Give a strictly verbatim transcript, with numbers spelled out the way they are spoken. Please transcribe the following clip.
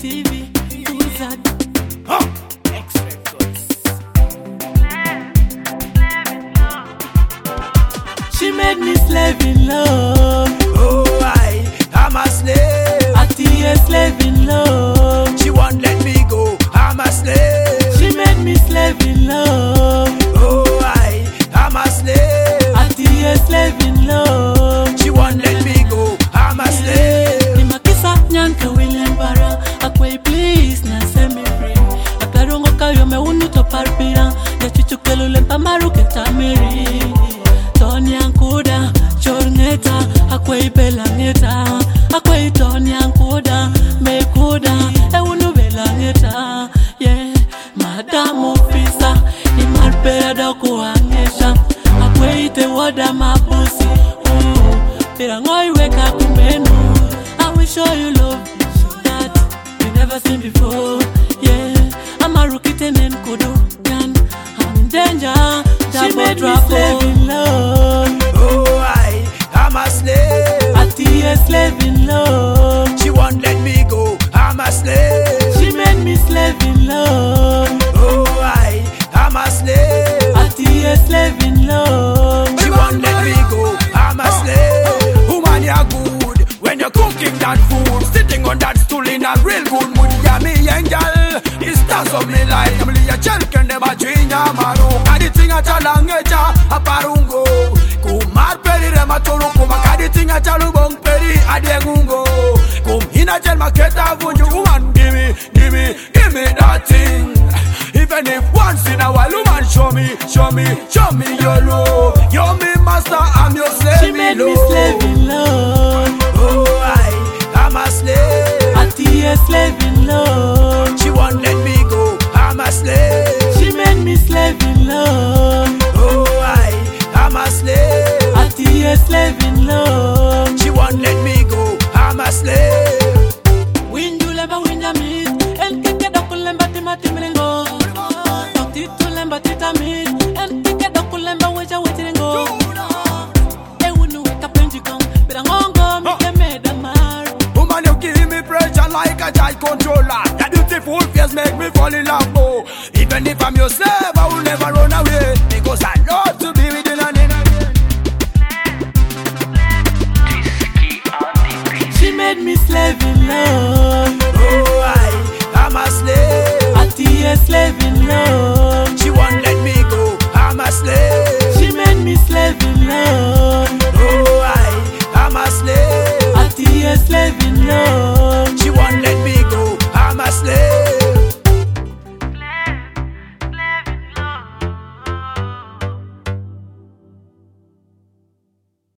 T V, who's that? Huh. X-Records. She made me slave in love. Oh, I am a slave. A T A slave in love. She won't let me go. I'm a slave. She made me slave in love. Oh, I am a slave. A T A slave in love. She won't let me go. I'm a slave. Ni makisa nyanka William Bara. Akway please na set me free. Akarongo kayo me unu to parpira. Ya chuchukelu lempa maru keta meri. Tony Ankuda, Chorneta, Akway Belangeta. Akway Tony Ankuda, Mekuda, Eunu Belangeta. Yeah, Madam Officer, ni malpeda kuangesha. Akway te wada mabusi. Ooh, pirangoy weka kumenu. I will show you love that you never seen before. Yeah, I'm a rookie tenant kudu. I'm in danger. She made me slave in love. Oh, I am a slave. A T A slave in love. She won't let me go. I'm a slave. She made me slave in love. Oh, I am a slave. A T A slave in love. She won't let me go. I'm a slave. Woman, you're good when you're cooking that food, sitting on that stool in a real good mood. Yeah, me angel, the stars of me life. I'm a child can never change. I'm a rook. I did think I chalangecha a parungo. Kumar peri rematoro kuma kadi think I chalubong peri adengungo. Kum hina chel maketa vunju. Woman, give me, give me, give me that thing. Even if once in a while, woman, show me, show me, show me your love. You're me master, I'm your slave. She made me slave in love. Oh, I am a slave. A T A slave in love. She won't let me go. I'm a slave. She made me slave in love. Oh, I am a slave. A T A slave in love. She won't let me go. I'm a slave. Windulemba winjamit, el kike dokulemba timatimengo. Tito lemba titamit, el kike dokulemba weja wetirengo. E wunu weka penjikong, birangongo mikeme damar. Woman, you give me pressure like a giant controller. Your beautiful face make me fall in love. Oh, even if I'm your slave, I will never run away because I love to be with you and in again. She made me slave in love. Oh, I am a slave. A T A slave in love. She won't let me go. I'm a slave. She made me slave in love. Oh, I am a slave. A T A slave in love.